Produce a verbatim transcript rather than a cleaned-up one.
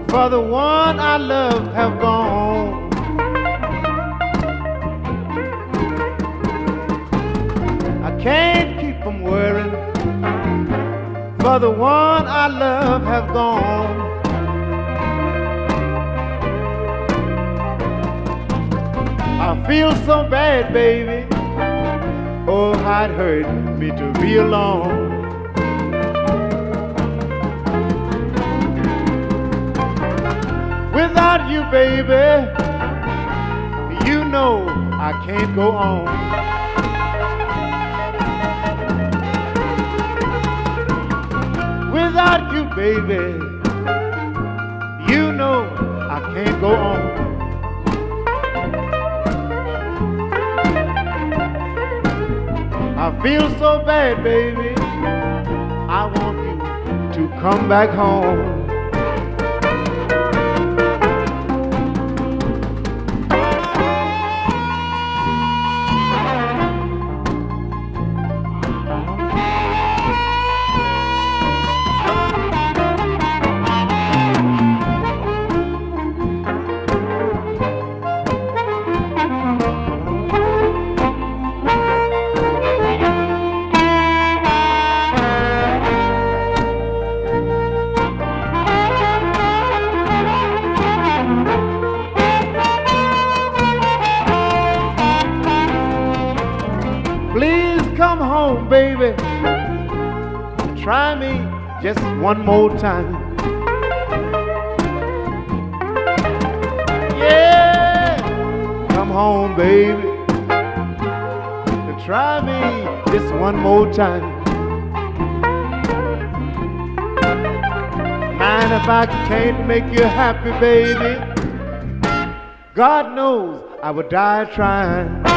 for the one I love have gone. I can't keep from worrying, for the one I love have gone. I feel so bad, baby. Oh, how it hurt me to be alone. Without you, baby, you know I can't go on. Without you, baby, you know I can't go on. I feel so bad, baby, I want you to come back home. Please come home, baby. Try me just one more time. Yeah, come home, baby. Try me just one more time. Mind if I can't make you happy, baby? God knows I would die trying.